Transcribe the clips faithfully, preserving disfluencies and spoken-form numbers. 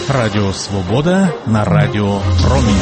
Радіо Свобода на Радіо Промінь.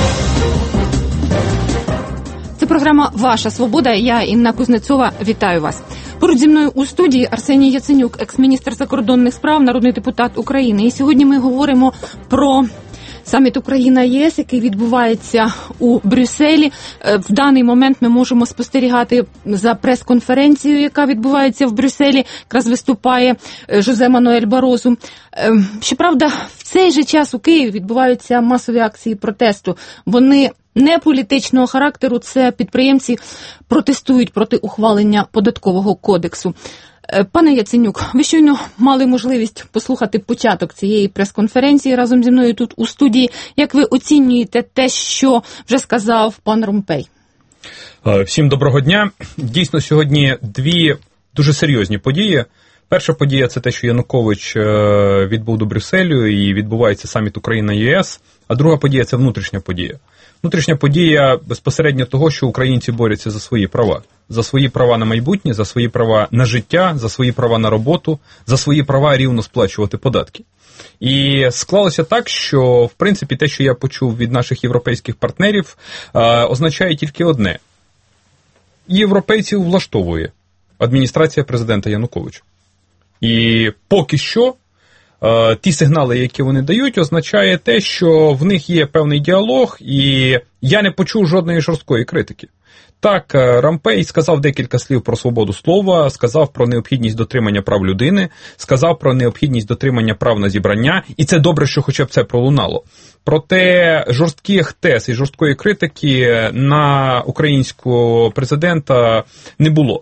Це програма «Ваша Свобода». Я, Інна Кузнецова, вітаю вас. Поруч зі мною у студії Арсеній Яценюк, екс-міністр закордонних справ, народний депутат України. І сьогодні ми говоримо про саміт Україна-ЄС, який відбувається у Брюсселі. В даний момент ми можемо спостерігати за прес-конференцією, яка відбувається в Брюсселі. Якраз виступає Жозе Мануель Барозу. Щоправда, в цей же час у Києві відбуваються масові акції протесту. Вони не політичного характеру, це підприємці протестують проти ухвалення податкового кодексу. Пане Яценюк, ви щойно мали можливість послухати початок цієї прес-конференції разом зі мною тут у студії. Як ви оцінюєте те, що вже сказав пан Ромпей? Всім доброго дня. Дійсно, сьогодні дві дуже серйозні події. Перша подія – це те, що Янукович відбув до Брюсселю і відбувається саміт Україна-ЄС. А друга подія – це внутрішня подія. Внутрішня подія безпосередньо того, що українці борються за свої права. За свої права на майбутнє, за свої права на життя, за свої права на роботу, за свої права рівно сплачувати податки. І склалося так, що, в принципі, те, що я почув від наших європейських партнерів, означає тільки одне. Європейців влаштовує адміністрація президента Януковича. І поки що ті сигнали, які вони дають, означає те, що в них є певний діалог, і я не почув жодної жорсткої критики. Так, Ромпей сказав декілька слів про свободу слова, сказав про необхідність дотримання прав людини, сказав про необхідність дотримання прав на зібрання, і це добре, що хоча б це пролунало. Проте жорстких тез і жорсткої критики на українського президента не було.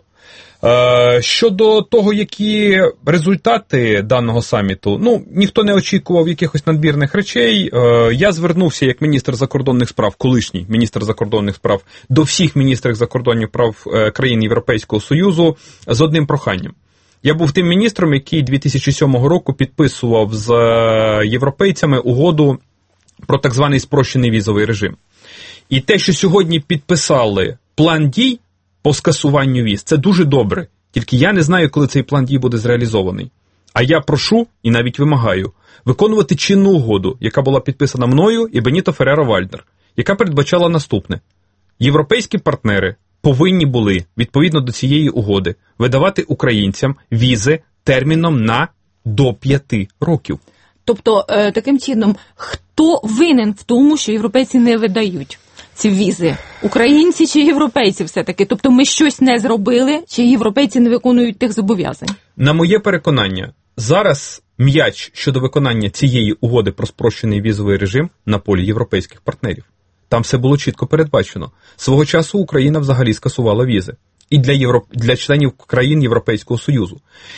Щодо того, які результати даного саміту, ну, ніхто не очікував якихось надмірних речей. Я звернувся як міністр закордонних справ, колишній міністр закордонних справ, до всіх міністрів закордонних прав країн Європейського Союзу з одним проханням. Я був тим міністром, який дві тисячі сьомого року підписував з європейцями угоду про так званий спрощений візовий режим. І те, що сьогодні підписали план дій по скасуванню віз, це дуже добре. Тільки я не знаю, коли цей план дій буде зреалізований. А я прошу і навіть вимагаю виконувати чинну угоду, яка була підписана мною і Беніто Ферреро-Вальднер, яка передбачала наступне. Європейські партнери повинні були, відповідно до цієї угоди, видавати українцям візи терміном на до п'яти років. Тобто, таким чином, хто винен в тому, що європейці не видають ці візи? Українці чи європейці все-таки? Тобто ми щось не зробили, чи європейці не виконують тих зобов'язань? На моє переконання, зараз м'яч щодо виконання цієї угоди про спрощений візовий режим на полі європейських партнерів. Там все було чітко передбачено. Свого часу Україна взагалі скасувала візи. І для, Європ... для членів країн Європейського Союзу.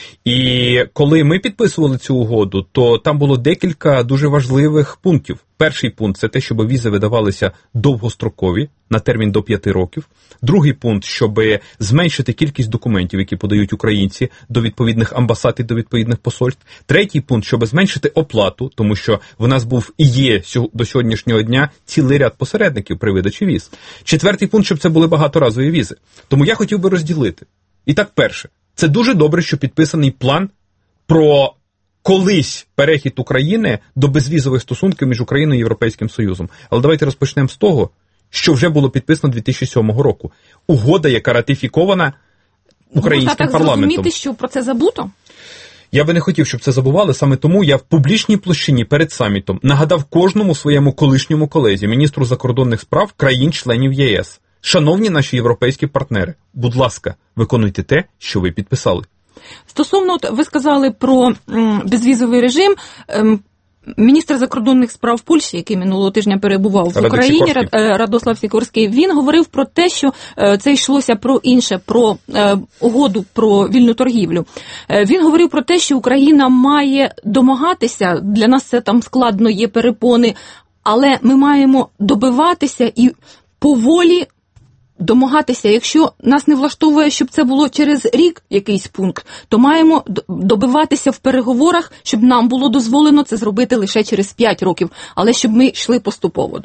І коли ми підписували цю угоду, то там було декілька дуже важливих пунктів. Перший пункт – це те, щоб візи видавалися довгострокові, на термін до п'яти років. Другий пункт – щоб зменшити кількість документів, які подають українці до відповідних амбасад і до відповідних посольств. Третій пункт – щоб зменшити оплату, тому що в нас був і є до сьогоднішнього дня цілий ряд посередників при видачі віз. Четвертий пункт – щоб це були багаторазові візи. Тому я хотів би розділити. І так, перше, це дуже добре, що підписаний план про колись перехід України до безвізових стосунків між Україною і Європейським Союзом. Але давайте розпочнемо з того, що вже було підписано дві тисячі сьомого року. Угода, яка ратифікована українським парламентом. Можна так зрозуміти, що про це забуто? Я би не хотів, щоб це забували, саме тому я в публічній площині перед самітом нагадав кожному своєму колишньому колезі, міністру закордонних справ країн-членів ЄС. Шановні наші європейські партнери, будь ласка, виконуйте те, що ви підписали. Стосовно, ви сказали про м, безвізовий режим. Ем, Міністр закордонних справ Польщі, який минулого тижня перебував в Україні, Радослав Сікорський, він говорив про те, що це йшлося про інше, про угоду про вільну торгівлю. Він говорив про те, що Україна має домагатися, для нас це там складно, є перепони, але ми маємо добиватися і поволі домагатися. Якщо нас не влаштовує, щоб це було через рік якийсь пункт, то маємо добиватися в переговорах, щоб нам було дозволено це зробити лише через п'ять років, але щоб ми йшли поступово.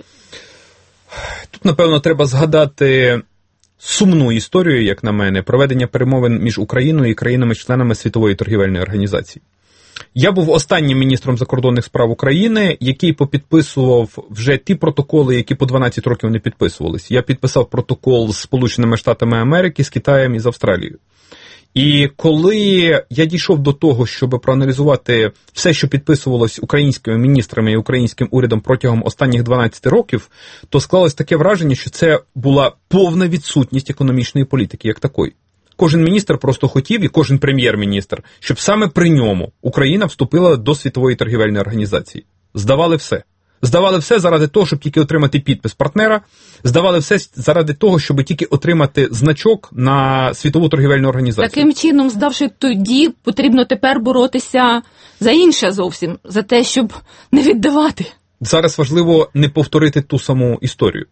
Тут, напевно, треба згадати сумну історію, як на мене, проведення перемовин між Україною і країнами-членами Світової торгівельної організації. Я був останнім міністром закордонних справ України, який попідписував вже ті протоколи, які по дванадцять років не підписувались. Я підписав протокол з Сполученими Штатами Америки, з Китаєм і з Австралією. І коли я дійшов до того, щоб проаналізувати все, що підписувалось українськими міністрами і українським урядом протягом останніх дванадцяти років, то склалось таке враження, що це була повна відсутність економічної політики як такої. Кожен міністр просто хотів, і кожен прем'єр-міністр, щоб саме при ньому Україна вступила до Світової торгівельної організації. Здавали все. Здавали все заради того, щоб тільки отримати підпис партнера, здавали все заради того, щоб тільки отримати значок на Світову торгівельну організацію. Таким чином, здавши тоді, потрібно тепер боротися за інше зовсім, за те, щоб не віддавати. Зараз важливо не повторити ту саму історію.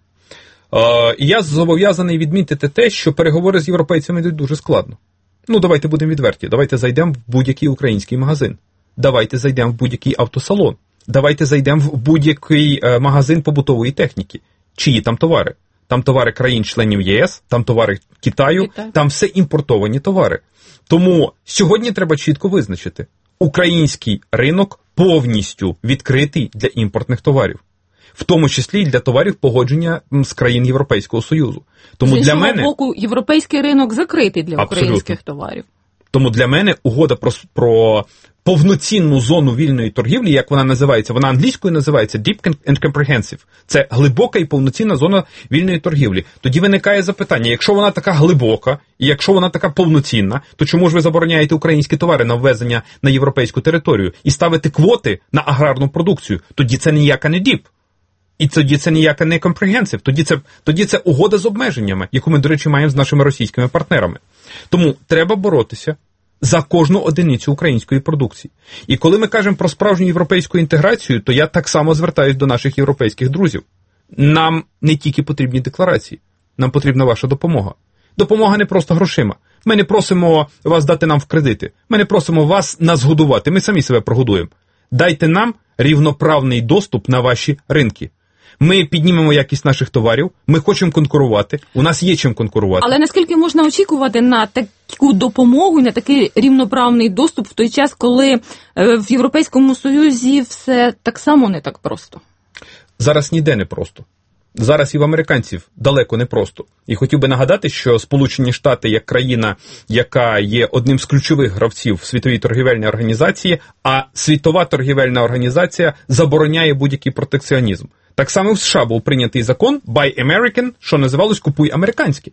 Е, і я зобов'язаний відмітити те, що переговори з європейцями йдуть дуже складно. Ну, давайте будемо відверті. Давайте зайдемо в будь-який український магазин. Давайте зайдемо в будь-який автосалон. Давайте зайдемо в будь-який е, магазин побутової техніки. Чиї там товари? Там товари країн-членів ЄС, там товари Китаю, Китай. Там все імпортовані товари. Тому сьогодні треба чітко визначити. Український ринок повністю відкритий для імпортних товарів. В тому числі і для товарів погодження з країн Європейського Союзу. Тому з для мене боку, європейський ринок закритий для Абсолютно. українських товарів. Тому для мене угода про, про повноцінну зону вільної торгівлі, як вона називається, вона англійською називається Deep and Comprehensive. Це глибока і повноцінна зона вільної торгівлі. Тоді виникає запитання, якщо вона така глибока, і якщо вона така повноцінна, то чому ж ви забороняєте українські товари на ввезення на європейську територію і ставите квоти на аграрну продукцію? Тоді це ніяка не Deep. І тоді це ніяка не comprehensive, тоді це, тоді це угода з обмеженнями, яку ми, до речі, маємо з нашими російськими партнерами. Тому треба боротися за кожну одиницю української продукції. І коли ми кажемо про справжню європейську інтеграцію, то я так само звертаюсь до наших європейських друзів. Нам не тільки потрібні декларації, нам потрібна ваша допомога. Допомога не просто грошима. Ми не просимо вас дати нам в кредити, ми не просимо вас нас годувати, ми самі себе прогодуємо. Дайте нам рівноправний доступ на ваші ринки. Ми піднімемо якість наших товарів, ми хочемо конкурувати, у нас є чим конкурувати. Але наскільки можна очікувати на таку допомогу, на такий рівноправний доступ в той час, коли в Європейському Союзі все так само не так просто? Зараз ніде не просто. Зараз і в американців далеко не просто. І хотів би нагадати, що Сполучені Штати як країна, яка є одним з ключових гравців в Світовій торгівельній організації, а Світова торгівельна організація забороняє будь-який протекціонізм. Так само в США був прийнятий закон Buy American, що називалось «Купуй американське».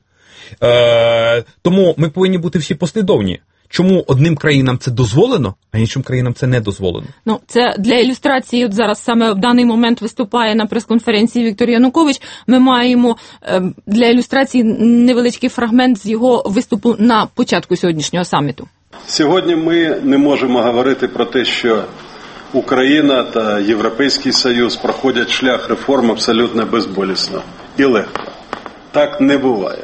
Е, тому ми повинні бути всі послідовні. Чому одним країнам це дозволено, а іншим країнам це не дозволено? Ну, це для ілюстрації, от зараз саме в даний момент виступає на прес-конференції Віктор Янукович. Ми маємо е, для ілюстрації невеличкий фрагмент з його виступу на початку сьогоднішнього саміту. Сьогодні ми не можемо говорити про те, що Україна та Європейський Союз проходять шлях реформ абсолютно безболісно і легко. Так не буває.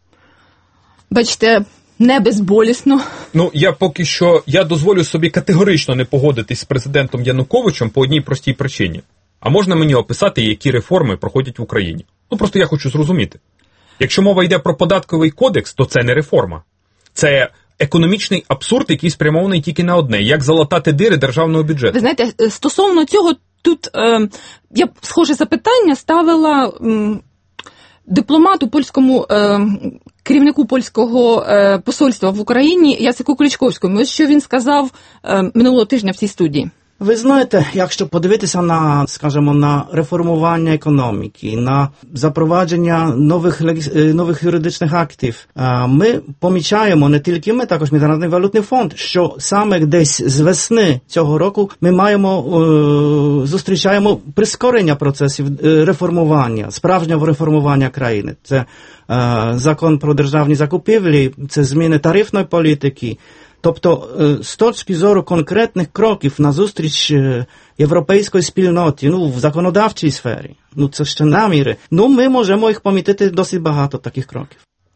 Бачите, не безболісно. Ну, я поки що, я дозволю собі категорично не погодитись з президентом Януковичем по одній простій причині. А можна мені описати, які реформи проходять в Україні? Ну, просто я хочу зрозуміти. Якщо мова йде про податковий кодекс, то це не реформа. Це економічний абсурд, який спрямований тільки на одне, як залатати дири державного бюджету. Ви знаєте, стосовно цього, тут е, я схоже запитання ставила е, дипломату польському, е, керівнику польського е, посольства в Україні Яцеку Кличковському. Ось що він сказав е, минулого тижня в цій студії. Ви знаєте, якщо подивитися на, скажімо, на реформування економіки, на запровадження нових, нових юридичних актів, ми помічаємо, не тільки ми, також Міжнародний валютний фонд, що саме десь з весни цього року ми маємо, зустрічаємо прискорення процесів реформування, справжнього реформування країни. Це закон про державні закупівлі, це зміни тарифної політики. Тобто, з точки зору конкретних кроків на зустріч європейської спільноті, ну, в законодавчій сфері, ну, це ще наміри, ну, ми можемо їх помітити досить багато таких кроків.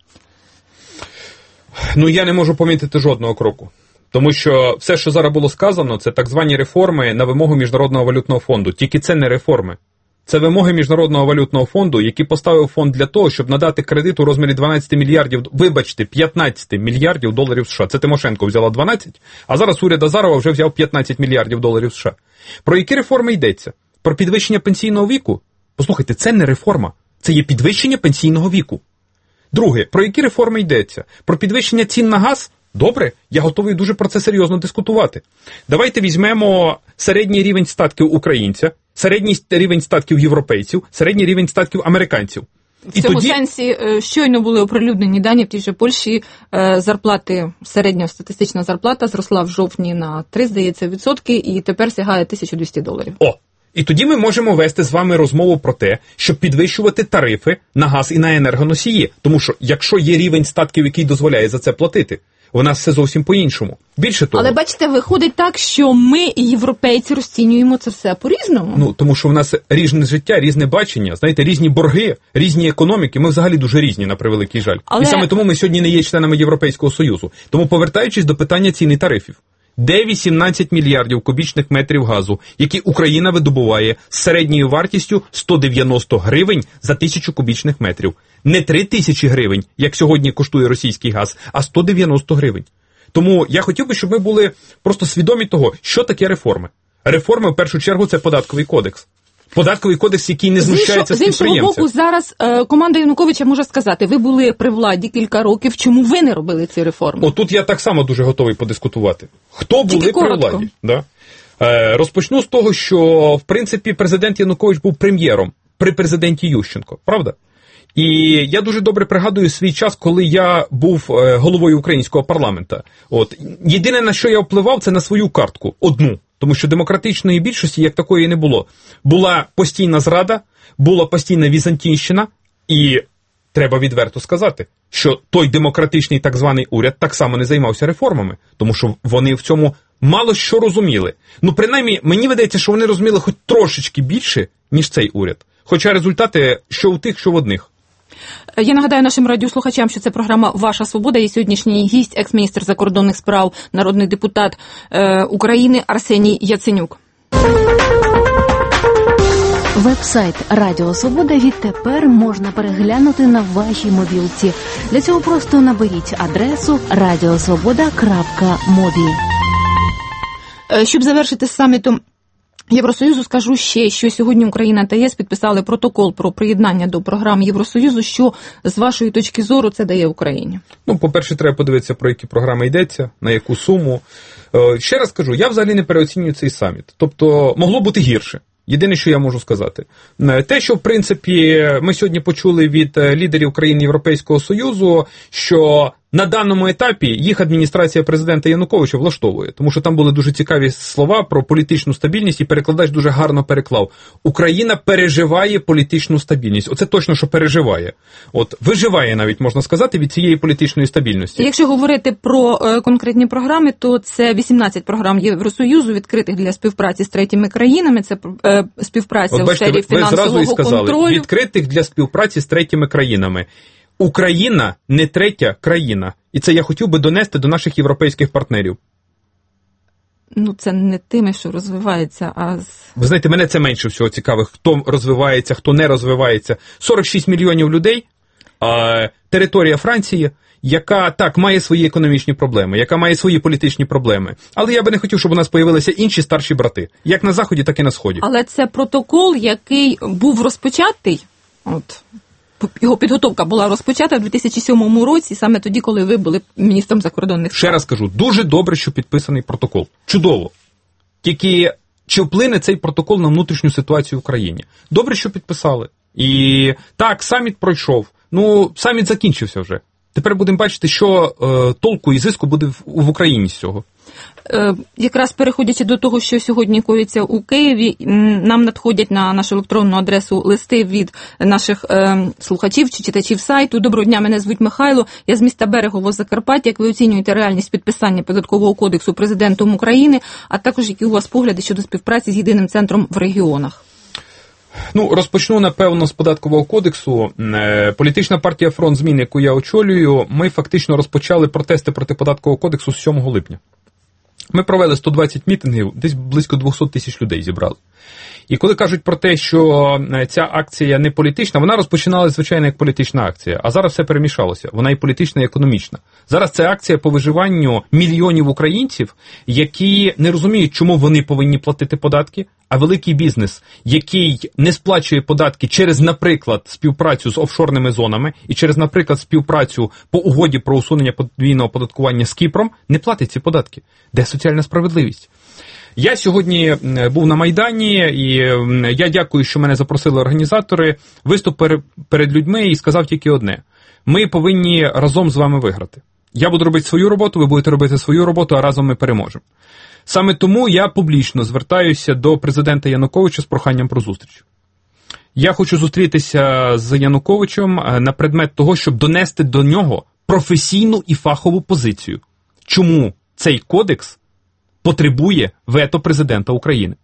Ну, я не можу помітити жодного кроку. Тому що все, що зараз було сказано, це так звані реформи на вимогу Міжнародного валютного фонду. Тільки це не реформи. Це вимоги Міжнародного валютного фонду, який поставив фонд для того, щоб надати кредит у розмірі дванадцять мільярдів, вибачте, п'ятнадцять мільярдів доларів США. Це Тимошенко взяла дванадцять, а зараз уряд Азарова вже взяв п'ятнадцять мільярдів доларів США. Про які реформи йдеться? Про підвищення пенсійного віку? Послухайте, це не реформа, це є підвищення пенсійного віку. Друге, про які реформи йдеться? Про підвищення цін на газ? Добре, я готовий дуже про це серйозно дискутувати. Давайте візьмемо середній рівень статків українця, середній рівень статків європейців, середній рівень статків американців. В цьому тоді... сенсі щойно були оприлюднені дані в тій же Польщі, зарплати, середня статистична зарплата зросла в жовтні на три, здається, відсотки, і тепер сягає тисяча двісті доларів. О! І тоді ми можемо вести з вами розмову про те, щоб підвищувати тарифи на газ і на енергоносії. Тому що, якщо є рівень статків, який дозволяє за це платити, у нас все зовсім по-іншому. Більше того... Але, бачите, виходить так, що ми, європейці, розцінюємо це все по-різному. Ну, тому що в нас різне життя, різне бачення, знаєте, різні борги, різні економіки. Ми взагалі дуже різні, на превеликий жаль. Але... І саме тому ми сьогодні не є членами Європейського Союзу. Тому, повертаючись до питання ціни тарифів. Де вісімнадцять мільярдів кубічних метрів газу, які Україна видобуває з середньою вартістю сто дев'яносто гривень за тисячу кубічних метрів. Не три тисячі гривень, як сьогодні коштує російський газ, а сто дев'яносто гривень. Тому я хотів би, щоб ми були просто свідомі того, що таке реформи. Реформи, в першу чергу, це податковий кодекс. Податковий кодекс, який не знущається з підприємців. З іншого боку, зараз е, команда Януковича може сказати, ви були при владі кілька років, чому ви не робили ці реформи? Отут я так само дуже готовий подискутувати. Хто були при владі? Да? Е, розпочну з того, що, в принципі, президент Янукович був прем'єром при президенті Ющенко, правда? І я дуже добре пригадую свій час, коли я був е, головою українського парламенту. От. Єдине, на що я впливав, це на свою картку, одну. Тому що демократичної більшості як такої не було. Була постійна зрада, була постійна візантійщина, і треба відверто сказати, що той демократичний так званий уряд так само не займався реформами, тому що вони в цьому мало що розуміли. Ну, принаймні, мені видається, що вони розуміли хоч трошечки більше, ніж цей уряд. Хоча результати що у тих, що в одних. Я нагадаю нашим радіослухачам, що це програма «Ваша свобода» і сьогоднішній гість, екс-міністр закордонних справ, народний депутат е, України Арсеній Яценюк. Веб-сайт Радіо Свобода відтепер можна переглянути на вашій мобілці. Для цього просто наберіть адресу радіосвобода крапка мобі. Щоб завершити з самітом Євросоюзу, скажу ще, що сьогодні Україна та ЄС підписали протокол про приєднання до програм Євросоюзу. Що, з вашої точки зору, це дає Україні? Ну, по-перше, треба подивитися, про які програми йдеться, на яку суму. Ще раз кажу, я взагалі не переоцінюю цей саміт. Тобто, могло бути гірше. Єдине, що я можу сказати. Те, що, в принципі, ми сьогодні почули від лідерів країн Європейського Союзу, що на даному етапі їх адміністрація президента Януковича влаштовує. Тому що там були дуже цікаві слова про політичну стабільність, і перекладач дуже гарно переклав. Україна переживає політичну стабільність. Оце точно, що переживає. От, виживає навіть, можна сказати, від цієї політичної стабільності. Якщо говорити про е, конкретні програми, то це вісімнадцять програм Євросоюзу, відкритих для співпраці з третіми країнами. Це е, співпраця От, бачите, у сфері фінансового ви сказали, контролю. Відкритих для співпраці з третіми країнами. Україна не третя країна. І це я хотів би донести до наших європейських партнерів. Ну, це не тими, що розвивається, а з... Ви знаєте, мене це менше всього цікавить, хто розвивається, хто не розвивається. сорок шість мільйонів людей, а, територія Франції, яка, так, має свої економічні проблеми, яка має свої політичні проблеми. Але я би не хотів, щоб у нас появилися інші старші брати. Як на Заході, так і на Сході. Але це протокол, який був розпочатий, от... Його підготовка була розпочата в дві тисячі сьомому році, саме тоді, коли ви були міністром закордонних справ. Ще раз кажу, дуже добре, що підписаний протокол. Чудово. Тільки чи вплине цей протокол на внутрішню ситуацію в країні? Добре, що підписали. І так, саміт пройшов. Ну, саміт закінчився вже. Тепер будемо бачити, що е, толку і зиску буде в, в Україні з цього. Е, якраз переходячи до того, що сьогодні коїться у Києві, нам надходять на нашу електронну адресу листи від наших е, слухачів чи читачів сайту. Доброго дня, мене звуть Михайло, я з міста Берегово, Закарпаття. Як ви оцінюєте реальність підписання Податкового кодексу президентом України, а також які у вас погляди щодо співпраці з єдиним центром в регіонах? Ну, розпочну, напевно, з Податкового кодексу. Політична партія «Фронт змін», яку я очолюю, ми фактично розпочали протести проти Податкового кодексу з сьомого липня. Ми провели сто двадцять мітингів, десь близько двісті тисяч людей зібрали. І коли кажуть про те, що ця акція не політична, вона розпочиналася, звичайно, як політична акція. А зараз все перемішалося. Вона і політична, і економічна. Зараз це акція по виживанню мільйонів українців, які не розуміють, чому вони повинні платити податки, а великий бізнес, який не сплачує податки через, наприклад, співпрацю з офшорними зонами і через, наприклад, співпрацю по угоді про усунення подвійного оподаткування з Кіпром, не платить ці податки. Де соціальна справедливість? Я сьогодні був на Майдані, і я дякую, що мене запросили організатори, виступ перед людьми і сказав тільки одне. Ми повинні разом з вами виграти. Я буду робити свою роботу, ви будете робити свою роботу, а разом ми переможемо. Саме тому я публічно звертаюся до президента Януковича з проханням про зустріч. Я хочу зустрітися з Януковичем на предмет того, щоб донести до нього професійну і фахову позицію. Чому цей кодекс потребує вето президента України.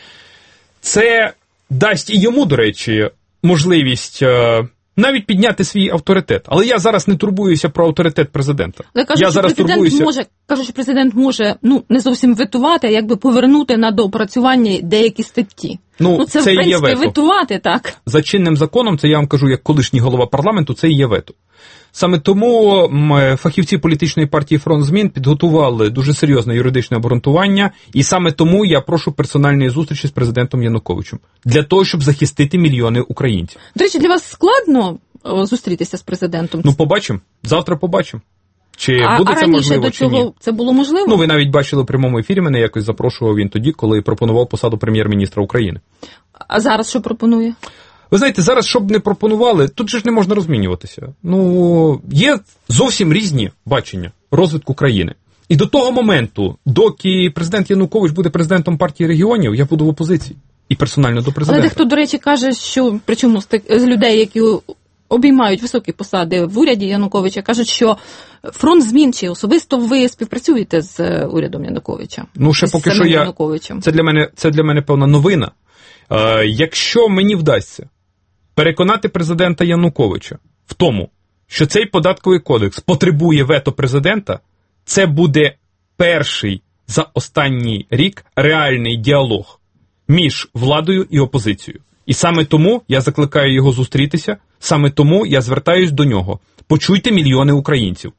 Це дасть і йому, до речі, можливість навіть підняти свій авторитет. Але я зараз не турбуюся про авторитет президента. Але кажуть, я що зараз президент турбуюся... може, кажуть, що президент може, ну, не зовсім ветувати, а якби повернути на доопрацювання деякі статті. Ну, ну це, це в принципі, є вето. ветувати, так. За чинним законом, це я вам кажу, як колишній голова парламенту, це і є вето. Саме тому фахівці політичної партії «Фронт змін» підготували дуже серйозне юридичне обґрунтування, і саме тому я прошу персональної зустрічі з президентом Януковичем, для того, щоб захистити мільйони українців. До речі, для вас складно о, зустрітися з президентом? Ну, побачимо. Завтра побачимо. Чи а, буде а це раніше можливо, до цього чи ні? Це було можливо? Ну, ви навіть бачили в прямому ефірі, мене якось запрошував він тоді, коли пропонував посаду прем'єр-міністра України. А зараз що пропонує? Ви знаєте, зараз, щоб не пропонували, тут же ж не можна розмінюватися. Ну, є зовсім різні бачення розвитку країни. І до того моменту, доки президент Янукович буде президентом партії регіонів, я буду в опозиції. І персонально до президента. Але дехто, до речі, каже, що, причому з, тих, з людей, які обіймають високі посади в уряді Януковича, кажуть, що фронт змін, чи особисто ви співпрацюєте з урядом Януковича? Ну, ще поки що я... Це для мене, це для мене певна новина. Е, якщо мені вдасться переконати президента Януковича в тому, що цей податковий кодекс потребує вето президента, це буде перший за останній рік реальний діалог між владою і опозицією. І саме тому я закликаю його зустрітися, саме тому я звертаюсь до нього. Почуйте мільйони українців.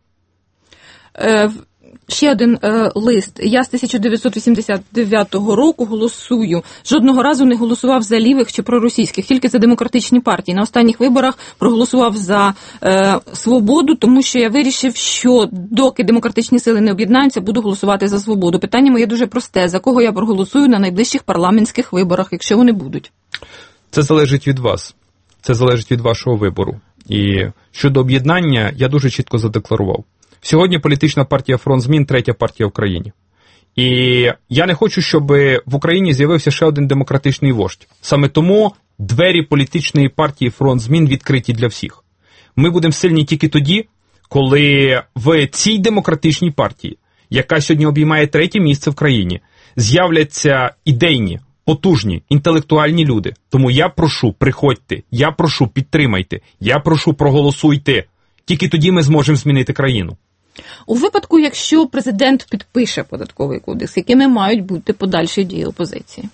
Е, ще один е, лист. Я з тисяча дев'ятсот вісімдесят дев'ятого року голосую. Жодного разу не голосував за лівих чи проросійських, тільки за демократичні партії. На останніх виборах проголосував за е, свободу, тому що я вирішив, що доки демократичні сили не об'єднаються, буду голосувати за свободу. Питання моє дуже просте. За кого я проголосую на найближчих парламентських виборах, якщо вони будуть? Це залежить від вас. Це залежить від вашого вибору. І щодо об'єднання, я дуже чітко задекларував. Сьогодні політична партія «Фронт змін» – третя партія в країні. І я не хочу, щоб в Україні з'явився ще один демократичний вождь. Саме тому двері політичної партії «Фронт змін» відкриті для всіх. Ми будемо сильні тільки тоді, коли в цій демократичній партії, яка сьогодні обіймає третє місце в країні, з'являться ідейні, потужні, інтелектуальні люди. Тому я прошу, приходьте, я прошу, підтримайте, я прошу, проголосуйте. Тільки тоді ми зможемо змінити країну. У випадку, якщо президент підпише податковий кодекс, якими мають бути подальші дії опозиції?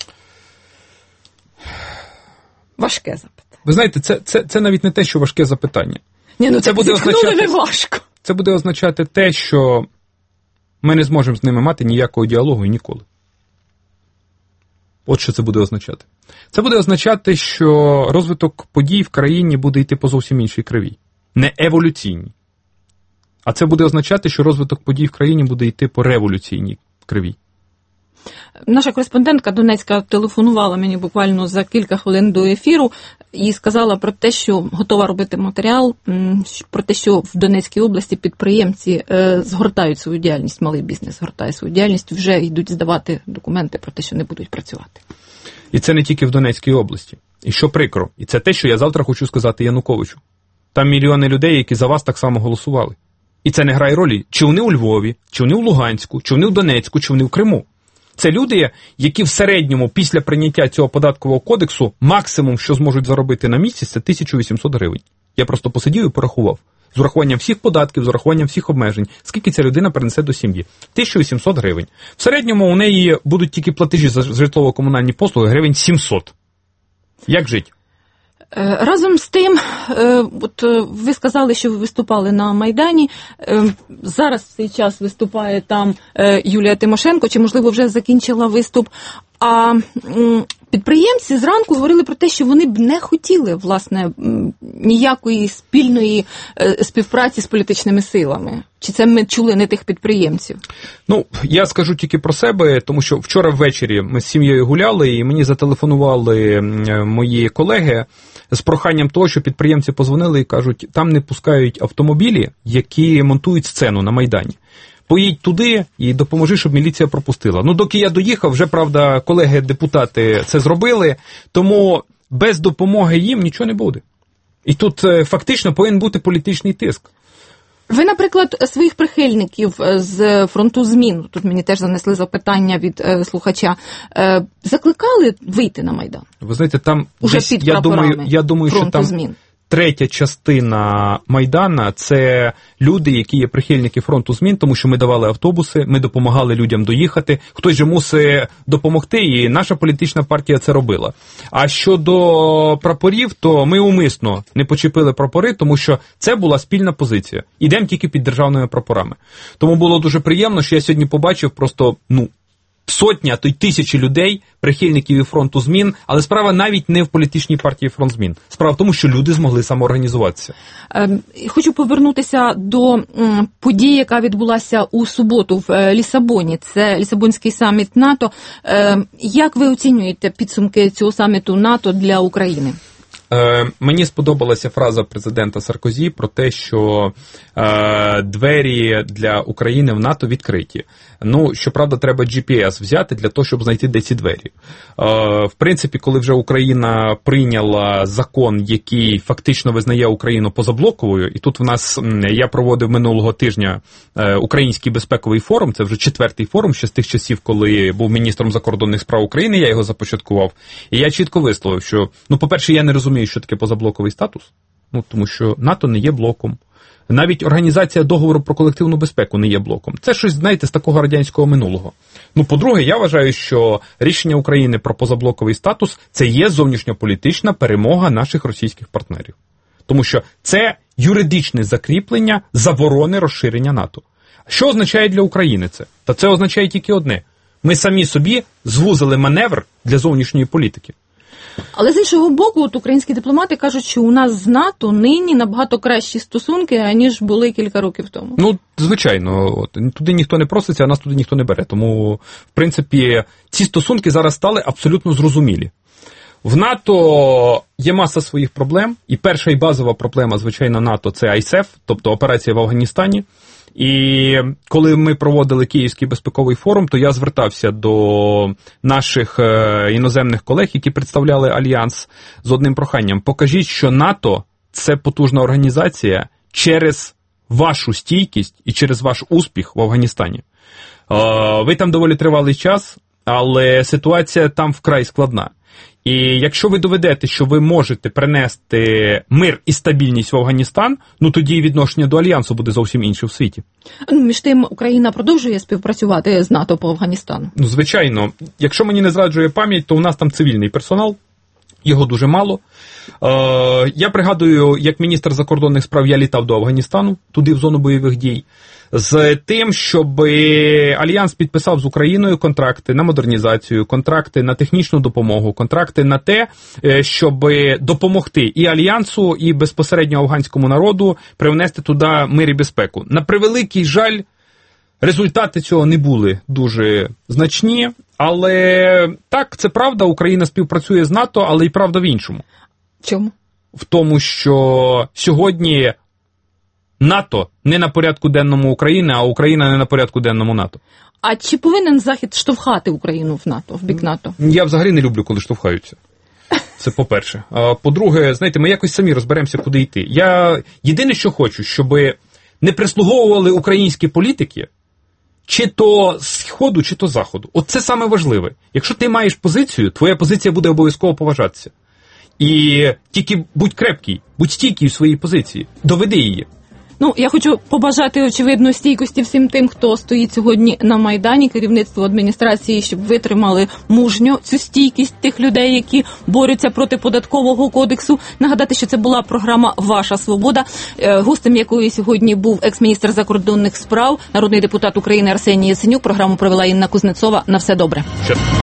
Важке запитання. Ви знаєте, це, це, це навіть не те, що важке запитання. Ні, ну це буде означати, не важко. Це буде означати те, що ми не зможемо з ними мати ніякого діалогу і ніколи. От що це буде означати. Це буде означати, що розвиток подій в країні буде йти по зовсім іншій кривій. Не еволюційній. А це буде означати, що розвиток подій в країні буде йти по революційній кривій. Наша кореспондентка Донецька телефонувала мені буквально за кілька хвилин до ефіру і сказала про те, що готова робити матеріал, про те, що в Донецькій області підприємці згортають свою діяльність, малий бізнес згортає свою діяльність, вже йдуть здавати документи про те, що не будуть працювати. І це не тільки в Донецькій області. І що прикро, і це те, що я завтра хочу сказати Януковичу. Там мільйони людей, які за вас так само голосували. І це не грає ролі, чи вони у Львові, чи вони у Луганську, чи вони у Донецьку, чи вони в Криму. Це люди, які в середньому після прийняття цього податкового кодексу максимум, що зможуть заробити на місяць, це тисяча вісімсот гривень. Я просто посидів і порахував. з урахуванням всіх податків, з урахуванням всіх обмежень, скільки ця людина принесе до сім'ї? тисяча вісімсот гривень. В середньому у неї будуть тільки платежі за житлово-комунальні послуги гривень сімсот. Як жити? Разом з тим, от ви сказали, що ви виступали на Майдані. Зараз в цей час виступає там Юлія Тимошенко, чи, можливо, вже закінчила виступ. А підприємці зранку говорили про те, що вони б не хотіли, власне, ніякої спільної співпраці з політичними силами. Чи це ми чули не тих підприємців? Ну, я скажу тільки про себе, тому що вчора ввечері ми з сім'єю гуляли, і мені зателефонували мої колеги з проханням того, що підприємці позвонили і кажуть, там не пускають автомобілі, які монтують сцену на Майдані. Поїдь туди і допоможи, щоб міліція пропустила. Ну, доки я доїхав, вже, правда, колеги-депутати це зробили, тому без допомоги їм нічого не буде. І тут фактично повинен бути політичний тиск. Ви, наприклад, своїх прихильників з фронту змін, тут мені теж занесли запитання від е, слухача, е, закликали вийти на Майдан? Ви знаєте, там уже десь, під я думаю, я думаю, що там змін. Третя частина Майдана – це люди, які є прихильники фронту змін, тому що ми давали автобуси, ми допомагали людям доїхати, хтось же мусить допомогти, і наша політична партія це робила. А щодо прапорів, то ми умисно не почепили прапори, тому що це була спільна позиція. Ідемо тільки під державними прапорами. Тому було дуже приємно, що я сьогодні побачив просто, ну, сотні, а то й тисячі людей, прихильників і фронту змін, але справа навіть не в політичній партії фронт змін. Справа в тому, що люди змогли самоорганізуватися. Хочу повернутися до події, яка відбулася у суботу в Лісабоні. Це Лісабонський саміт НАТО. Як ви оцінюєте підсумки цього саміту НАТО для України? Е, мені сподобалася фраза президента Саркозі про те, що е, двері для України в НАТО відкриті. Ну, щоправда, треба джі пі ес взяти для того, щоб знайти, де ці двері. Е, в принципі, коли вже Україна прийняла закон, який фактично визнає Україну позаблоковою, і тут в нас, я проводив минулого тижня е, Український безпековий форум, це вже четвертий форум ще з тих часів, коли був міністром закордонних справ України, я його започаткував. І я чітко висловив, що, ну, по-перше, я не розумію, що таке позаблоковий статус, ну, тому що НАТО не є блоком. Навіть Організація договору про колективну безпеку не є блоком. Це щось, знаєте, з такого радянського минулого. Ну, по-друге, я вважаю, що рішення України про позаблоковий статус – це є зовнішньополітична перемога наших російських партнерів. Тому що це юридичне закріплення заборони розширення НАТО. Що означає для України це? Та це означає тільки одне. Ми самі собі звузили маневр для зовнішньої політики. Але з іншого боку, от українські дипломати кажуть, що у нас з НАТО нині набагато кращі стосунки, аніж були кілька років тому. Ну, звичайно, от, туди ніхто не проситься, а нас туди ніхто не бере. Тому, в принципі, ці стосунки зараз стали абсолютно зрозумілі. В НАТО є маса своїх проблем, і перша і базова проблема, звичайно, НАТО – це ай ес еф, тобто операція в Афганістані. І коли ми проводили Київський безпековий форум, то я звертався до наших іноземних колег, які представляли Альянс, з одним проханням. Покажіть, що НАТО – це потужна організація через вашу стійкість і через ваш успіх в Афганістані. Ви там доволі тривалий час, але ситуація там вкрай складна. І якщо ви доведете, що ви можете принести мир і стабільність в Афганістан, ну тоді відношення до Альянсу буде зовсім інше в світі. Ну, між тим, Україна продовжує співпрацювати з НАТО по Афганістану? Ну, звичайно. Якщо мені не зраджує пам'ять, то у нас там цивільний персонал, його дуже мало. Е, я пригадую, як міністр закордонних справ я літав до Афганістану, туди в зону бойових дій, з тим, щоб Альянс підписав з Україною контракти на модернізацію, контракти на технічну допомогу, контракти на те, щоб допомогти і Альянсу, і безпосередньо афганському народу привнести туди мир і безпеку. На превеликий жаль, результати цього не були дуже значні, але так, це правда, Україна співпрацює з НАТО, але і правда в іншому. В чому? В тому, що сьогодні НАТО не на порядку денному України, а Україна не на порядку денному НАТО. А чи повинен Захід штовхати Україну в НАТО, в бік НАТО? Я взагалі не люблю, коли штовхаються. Це по-перше. А по-друге, знаєте, ми якось самі розберемося, куди йти. Я єдине, що хочу, щоб не прислуговували українські політики чи то з Сходу, чи то з Заходу. От це саме важливе. Якщо ти маєш позицію, твоя позиція буде обов'язково поважатися. І тільки будь крепкий, будь стійкий у своїй позиції, доведи її. Ну, я хочу побажати, очевидно, стійкості всім тим, хто стоїть сьогодні на Майдані, керівництву адміністрації, щоб витримали мужньо цю стійкість тих людей, які борються проти податкового кодексу. Нагадати, що це була програма «Ваша свобода», гостем якої сьогодні був екс-міністр закордонних справ, народний депутат України Арсеній Яценюк. Програму провела Інна Кузнецова. На все добре.